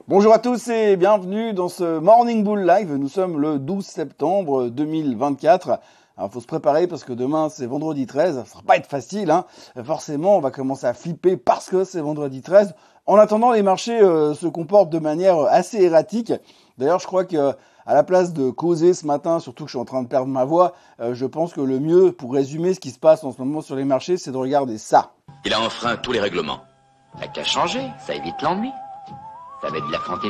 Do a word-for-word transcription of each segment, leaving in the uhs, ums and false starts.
Bonjour à tous et bienvenue dans ce Morning Bull Live. Nous sommes le douze septembre deux mille vingt-quatre. Alors, faut se préparer parce que demain, c'est vendredi treize. Ça va pas être facile, hein. Forcément, on va commencer à flipper parce que c'est vendredi treize. En attendant, les marchés euh, se comportent de manière assez erratique. D'ailleurs, je crois que à la place de causer ce matin, surtout que je suis en train de perdre ma voix, euh, je pense que le mieux pour résumer ce qui se passe en ce moment sur les marchés, c'est de regarder ça. Il a enfreint tous les règlements. T'as qu'à changer, ça évite l'ennui. Ça met de la fantaisie.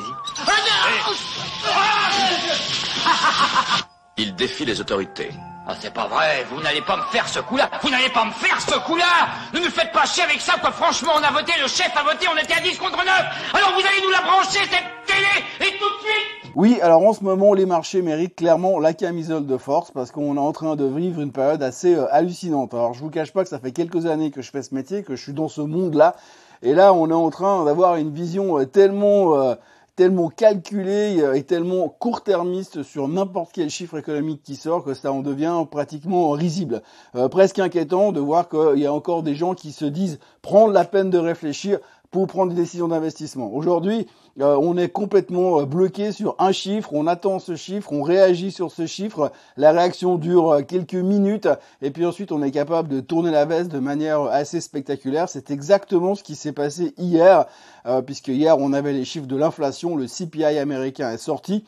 Il défie les autorités. Ah, c'est pas vrai, vous n'allez pas me faire ce coup-là. Vous n'allez pas me faire ce coup-là. Ne nous faites pas chier avec ça, quoi. Franchement, on a voté, le chef a voté, on était à dix contre neuf. Alors vous allez nous la brancher, cette télé, et tout de suite. Oui, alors en ce moment, les marchés méritent clairement la camisole de force parce qu'on est en train de vivre une période assez euh, hallucinante. Alors, je vous cache pas que ça fait quelques années que je fais ce métier, que je suis dans ce monde-là. Et là, on est en train d'avoir une vision euh, tellement... Euh, tellement calculé et tellement court-termiste sur n'importe quel chiffre économique qui sort que ça en devient pratiquement risible. Euh, presque inquiétant de voir qu'il y a encore des gens qui se disent prendre la peine de réfléchir pour prendre des décisions d'investissement. Aujourd'hui, euh, on est complètement bloqué sur un chiffre, on attend ce chiffre, on réagit sur ce chiffre, la réaction dure quelques minutes et puis ensuite on est capable de tourner la veste de manière assez spectaculaire. C'est exactement ce qui s'est passé hier, euh, puisque hier on avait les chiffres de l'inflation, le C P I américain est sorti.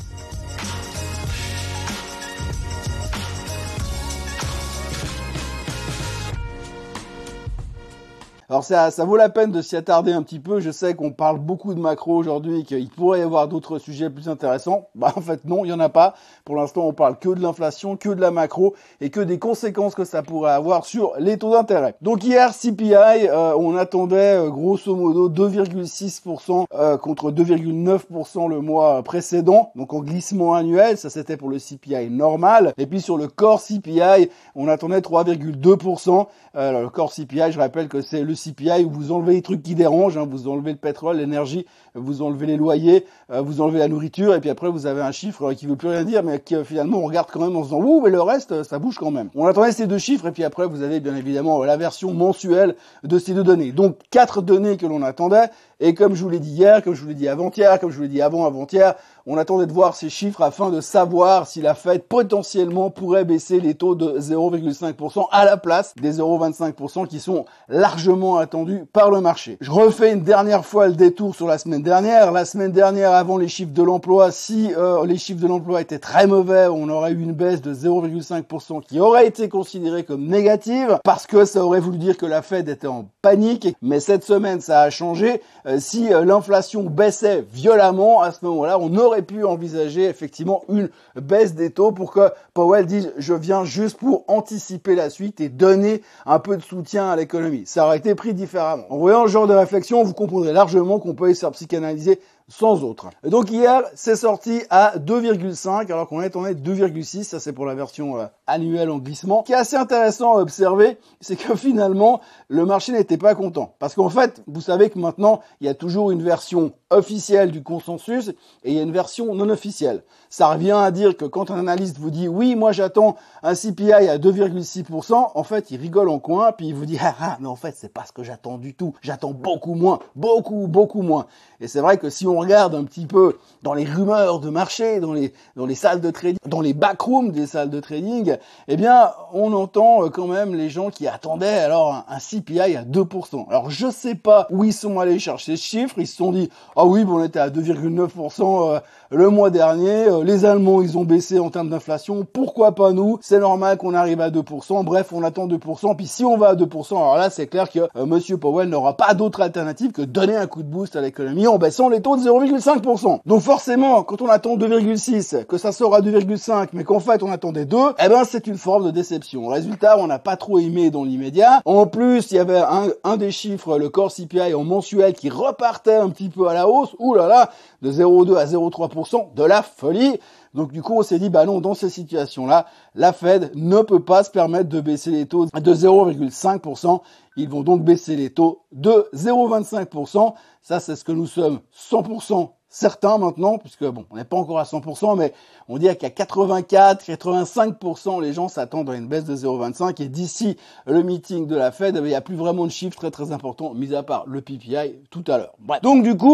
Alors ça, ça vaut la peine de s'y attarder un petit peu. Je sais qu'on parle beaucoup de macro aujourd'hui et qu'il pourrait y avoir d'autres sujets plus intéressants. Bah en fait non, il y en a pas. Pour l'instant, on parle que de l'inflation, que de la macro et que des conséquences que ça pourrait avoir sur les taux d'intérêt. Donc hier, C P I, euh, on attendait euh, grosso modo deux virgule six pour cent euh, contre deux virgule neuf pour cent le mois précédent. Donc en glissement annuel, ça c'était pour le C P I normal. Et puis sur le core C P I, on attendait trois virgule deux pour cent. Euh, alors, le core C P I, je rappelle que c'est le C P I où vous enlevez les trucs qui dérangent, hein, vous enlevez le pétrole, l'énergie, vous enlevez les loyers, euh, vous enlevez la nourriture, et puis après vous avez un chiffre qui veut plus rien dire, mais qui euh, finalement on regarde quand même en se disant ouh, mais le reste ça bouge quand même. On attendait ces deux chiffres, et puis après vous avez bien évidemment la version mensuelle de ces deux données. Donc quatre données que l'on attendait, et comme je vous l'ai dit hier, comme je vous l'ai dit avant-hier, comme je vous l'ai dit avant-avant-hier, on attendait de voir ces chiffres afin de savoir si la Fed potentiellement pourrait baisser les taux de zéro virgule cinq pour cent à la place des zéro virgule vingt-cinq pour cent qui sont largement attendus par le marché. Je refais une dernière fois le détour sur la semaine dernière. La semaine dernière, avant les chiffres de l'emploi, si euh, les chiffres de l'emploi étaient très mauvais, on aurait eu une baisse de zéro virgule cinq pour cent qui aurait été considérée comme négative parce que ça aurait voulu dire que la Fed était en panique. Mais cette semaine, ça a changé. Euh, si euh, l'inflation baissait violemment, à ce moment-là, on aurait pu envisager effectivement une baisse des taux pour que Powell dise je viens juste pour anticiper la suite et donner un peu de soutien à l'économie. Ça aurait été pris différemment. En voyant ce genre de réflexion, vous comprendrez largement qu'on peut essayer de psychanalyser sans autre. Et donc hier, c'est sorti à deux virgule cinq alors qu'on attendait deux virgule six, ça c'est pour la version euh, annuelle en glissement. Ce qui est assez intéressant à observer, c'est que finalement, le marché n'était pas content. Parce qu'en fait, vous savez que maintenant, il y a toujours une version officielle du consensus et il y a une version non officielle. Ça revient à dire que quand un analyste vous dit oui, moi j'attends un C P I à deux virgule six pour cent, en fait, il rigole en coin puis il vous dit ah ah, mais en fait, c'est pas ce que j'attends du tout. J'attends beaucoup moins, beaucoup, beaucoup moins. Et c'est vrai que si on regarde un petit peu dans les rumeurs de marché, dans les dans les salles de trading, dans les backrooms des salles de trading, eh bien, on entend quand même les gens qui attendaient alors un, un C P I à deux pour cent. Alors, je sais pas où ils sont allés chercher ce chiffre. Ils se sont dit ah oui, bon, on était à deux virgule neuf pour cent euh, le mois dernier. Euh, les Allemands, ils ont baissé en termes d'inflation. Pourquoi pas nous? C'est normal qu'on arrive à deux pour cent. Bref, on attend deux pour cent. Puis si on va à deux pour cent, alors là, c'est clair que euh, Monsieur Powell n'aura pas d'autre alternative que donner un coup de boost à l'économie en baissant les taux de zéro virgule cinq pour cent. Donc forcément, quand on attend deux virgule six, que ça sort à deux virgule cinq, mais qu'en fait on attendait deux, eh ben c'est une forme de déception. Résultat, on n'a pas trop aimé dans l'immédiat. En plus, il y avait un, un des chiffres, le core C P I en mensuel, qui repartait un petit peu à la hausse. Ouh là là, de zéro virgule deux à zéro virgule trois pour cent, de la folie. Donc du coup, on s'est dit, bah non, dans ces situations-là, la Fed ne peut pas se permettre de baisser les taux de zéro virgule cinq pour cent. Ils vont donc baisser les taux de zéro virgule vingt-cinq pour cent. Ça, c'est ce que nous sommes cent pour cent certains maintenant, puisque bon, on n'est pas encore à cent pour cent, mais on dit qu'à quatre-vingt-quatre, quatre-vingt-cinq pour cent, les gens s'attendent à une baisse de zéro virgule vingt-cinq, et d'ici le meeting de la Fed, il n'y a plus vraiment de chiffres très très importants, mis à part le P P I tout à l'heure. Bref. Donc du coup,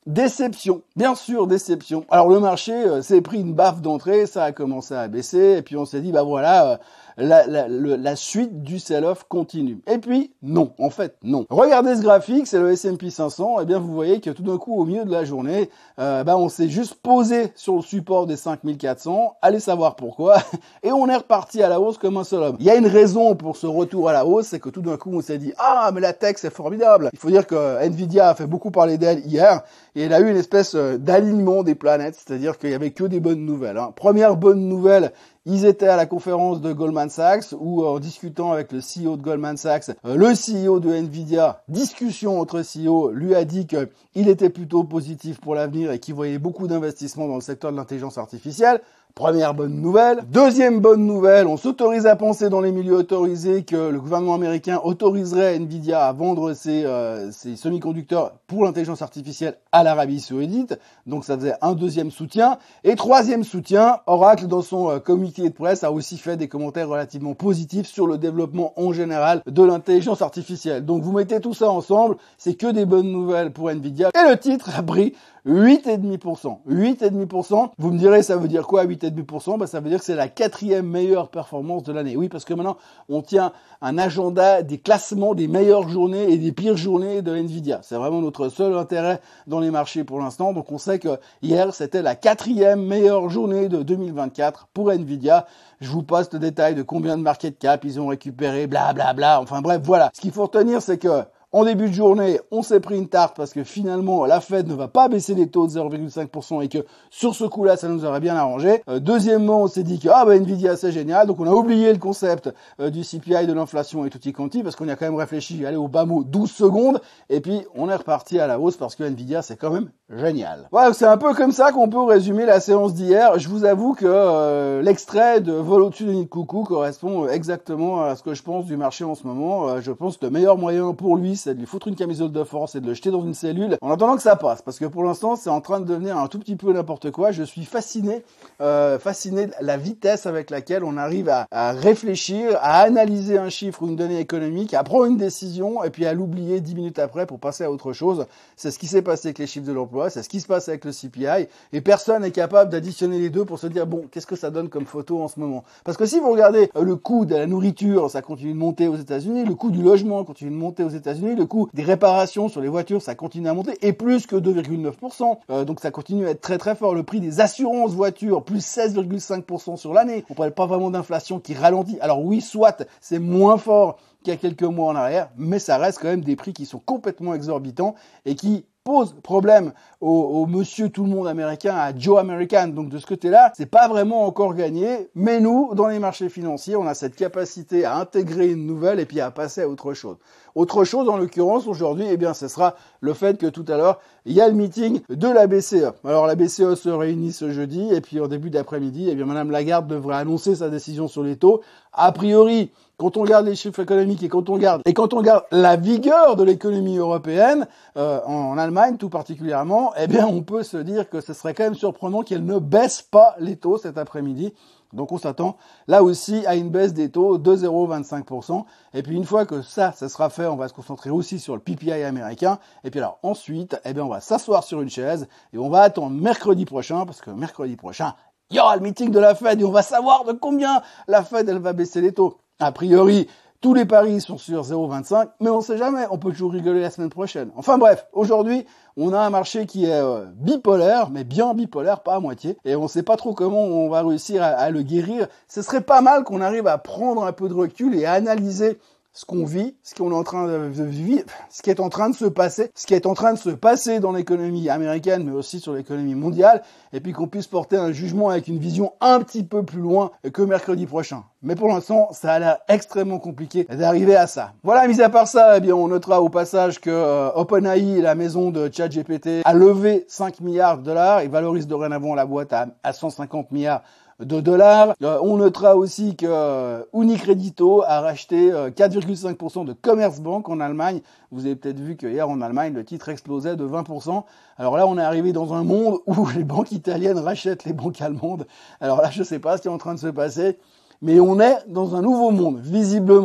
Déception, bien sûr, déception. Alors le marché euh, s'est pris une baffe d'entrée, ça a commencé à baisser, et puis on s'est dit, bah voilà, euh, la, la, le, la suite du sell-off continue. Et puis, non, en fait, non. Regardez ce graphique, c'est le S and P cinq cents, et bien vous voyez que tout d'un coup, au milieu de la journée, euh, bah on s'est juste posé sur le support des cinq mille quatre cents, allez savoir pourquoi, et on est reparti à la hausse comme un seul homme. Il y a une raison pour ce retour à la hausse, c'est que tout d'un coup, on s'est dit, ah, mais la tech, c'est formidable. Il faut dire que Nvidia a fait beaucoup parler d'elle hier, et elle a eu une espèce d'alignement des planètes, c'est-à-dire qu'il y avait que des bonnes nouvelles. Hein. Première bonne nouvelle, ils étaient à la conférence de Goldman Sachs où, en discutant avec le C E O de Goldman Sachs, euh, le C E O de Nvidia, discussion entre C E O, lui a dit qu'il était plutôt positif pour l'avenir et qu'il voyait beaucoup d'investissements dans le secteur de l'intelligence artificielle. Première bonne nouvelle. Deuxième bonne nouvelle, on s'autorise à penser dans les milieux autorisés que le gouvernement américain autoriserait Nvidia à vendre ses, euh, ses semi-conducteurs pour l'intelligence artificielle à l'Arabie Saoudite. Donc ça faisait un deuxième soutien. Et troisième soutien, Oracle dans son euh, communiqué de presse a aussi fait des commentaires relativement positifs sur le développement en général de l'intelligence artificielle. Donc vous mettez tout ça ensemble, c'est que des bonnes nouvelles pour Nvidia. Et le titre a pris huit virgule cinq pour cent. huit virgule cinq pour cent. Vous me direz, ça veut dire quoi, huit virgule cinq pour cent? Bah, ça veut dire que c'est la quatrième meilleure performance de l'année. Oui, parce que maintenant, on tient un agenda des classements des meilleures journées et des pires journées de Nvidia. C'est vraiment notre seul intérêt dans les marchés pour l'instant. Donc, on sait que hier, c'était la quatrième meilleure journée de deux mille vingt-quatre pour Nvidia. Je vous passe le détail de combien de market cap ils ont récupéré, bla, bla, bla. Enfin, bref, voilà. Ce qu'il faut retenir, c'est que en début de journée, on s'est pris une tarte parce que finalement, la Fed ne va pas baisser les taux de zéro virgule cinq pour cent et que sur ce coup-là, ça nous aurait bien arrangé. Euh, deuxièmement, on s'est dit que ah bah Nvidia, c'est génial. Donc on a oublié le concept euh, du C P I, de l'inflation et tutti quanti parce qu'on y a quand même réfléchi, aller au bas mot douze secondes. Et puis, on est reparti à la hausse parce que Nvidia, c'est quand même génial. Voilà, c'est un peu comme ça qu'on peut résumer la séance d'hier. Je vous avoue que euh, l'extrait de Vol au-dessus de nid de coucou correspond exactement à ce que je pense du marché en ce moment. Euh, je pense que le meilleur moyen pour lui, c'est de lui foutre une camisole de force et de le jeter dans une cellule en attendant que ça passe. Parce que pour l'instant, c'est en train de devenir un tout petit peu n'importe quoi. Je suis fasciné, euh, fasciné de la vitesse avec laquelle on arrive à, à réfléchir, à analyser un chiffre ou une donnée économique, à prendre une décision et puis à l'oublier dix minutes après pour passer à autre chose. C'est ce qui s'est passé avec les chiffres de l'emploi, c'est ce qui se passe avec le C P I et personne n'est capable d'additionner les deux pour se dire bon, qu'est-ce que ça donne comme photo en ce moment? Parce que si vous regardez euh, le coût de la nourriture, ça continue de monter aux États-Unis, le coût du logement continue de monter aux États-Unis, le coût des réparations sur les voitures, ça continue à monter, et plus que deux virgule neuf pour cent. Euh, donc ça continue à être très très fort. Le prix des assurances voitures, plus seize virgule cinq pour cent sur l'année. On parle pas vraiment d'inflation qui ralentit. Alors oui, soit c'est moins fort qu'il y a quelques mois en arrière, mais ça reste quand même des prix qui sont complètement exorbitants et qui pose problème au, au monsieur tout le monde américain, à Joe American. Donc de ce côté-là, c'est pas vraiment encore gagné. Mais nous, dans les marchés financiers, on a cette capacité à intégrer une nouvelle et puis à passer à autre chose. Autre chose, en l'occurrence, aujourd'hui, eh bien, ce sera le fait que tout à l'heure, il y a le meeting de la B C E. Alors la B C E se réunit ce jeudi et puis en début d'après-midi, eh bien, Madame Lagarde devrait annoncer sa décision sur les taux. A priori, quand on regarde les chiffres économiques et quand on regarde et quand on regarde la vigueur de l'économie européenne, euh, en Allemagne tout particulièrement, eh bien on peut se dire que ce serait quand même surprenant qu'elle ne baisse pas les taux cet après-midi. Donc on s'attend là aussi à une baisse des taux de zéro virgule vingt-cinq pour cent. Et puis une fois que ça, ça sera fait, on va se concentrer aussi sur le P P I américain. Et puis alors ensuite, eh bien on va s'asseoir sur une chaise et on va attendre mercredi prochain, parce que mercredi prochain, il y aura le meeting de la Fed et on va savoir de combien la Fed elle va baisser les taux. A priori, tous les paris sont sur zéro virgule vingt-cinq, mais on sait jamais, on peut toujours rigoler la semaine prochaine. Enfin bref, aujourd'hui, on a un marché qui est euh, bipolaire, mais bien bipolaire, pas à moitié, et on sait pas trop comment on va réussir à, à le guérir. Ce serait pas mal qu'on arrive à prendre un peu de recul et à analyser ce qu'on vit, ce qu'on est en train de vivre, ce qui est en train de se passer, ce qui est en train de se passer dans l'économie américaine, mais aussi sur l'économie mondiale, et puis qu'on puisse porter un jugement avec une vision un petit peu plus loin que mercredi prochain. Mais pour l'instant, ça a l'air extrêmement compliqué d'arriver à ça. Voilà, mis à part ça, eh bien, on notera au passage que euh, OpenAI, la maison de ChatGPT, a levé cinq milliards de dollars et valorise dorénavant la boîte à, à cent cinquante milliards de dollars. Euh, on notera aussi que euh, Unicredito a racheté euh, quatre virgule cinq pour cent de Commerzbank en Allemagne. Vous avez peut-être vu que hier en Allemagne, le titre explosait de vingt pour cent. Alors là, on est arrivé dans un monde où les banques italiennes rachètent les banques allemandes. Alors là, je sais pas ce qui est en train de se passer, mais on est dans un nouveau monde, visiblement.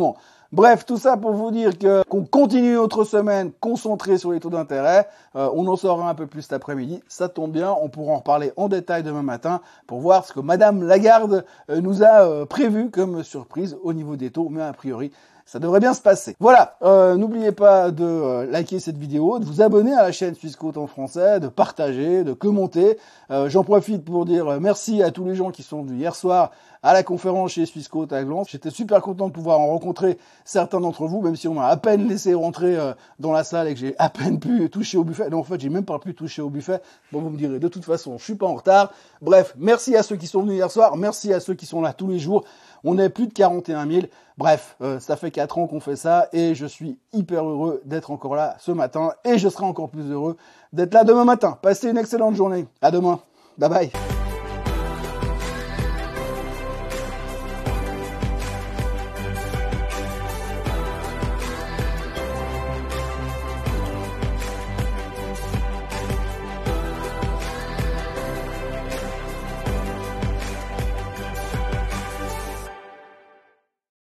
Bref, tout ça pour vous dire que qu'on continue notre semaine concentrée sur les taux d'intérêt. Euh, on en saura un peu plus cet après-midi. Ça tombe bien, on pourra en reparler en détail demain matin pour voir ce que Madame Lagarde euh, nous a euh, prévu comme surprise au niveau des taux. Mais a priori, ça devrait bien se passer. Voilà, euh, n'oubliez pas de euh, liker cette vidéo, de vous abonner à la chaîne Swissquote en français, de partager, de commenter. Euh, j'en profite pour dire euh, merci à tous les gens qui sont venus hier soir à la conférence chez Swissquote à Glance. J'étais super content de pouvoir en rencontrer certains d'entre vous, même si on m'a à peine laissé rentrer euh, dans la salle et que j'ai à peine pu toucher au buffet. Non, en fait, j'ai même pas pu toucher au buffet. Bon, vous me direz, de toute façon, je suis pas en retard. Bref, merci à ceux qui sont venus hier soir, merci à ceux qui sont là tous les jours. On est plus de quarante et un mille. Bref, euh, ça fait quatre ans qu'on fait ça et je suis hyper heureux d'être encore là ce matin et je serai encore plus heureux d'être là demain matin. Passez une excellente journée. À demain. Bye bye.